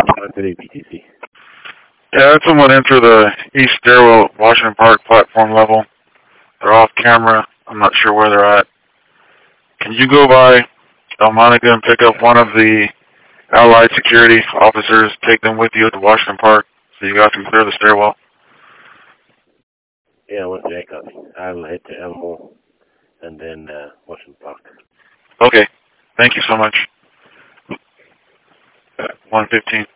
130 BTC. Yeah, that's someone enter the east stairwell, Washington Park platform level. They're off camera. I'm not sure where they're at. Can you go by Monica and pick up one of the Allied security officers, take them with you to Washington Park so you guys can clear the stairwell? Yeah, one day copy. I'll head to Elmo and then Washington Park. Okay. Thank you so much. 115.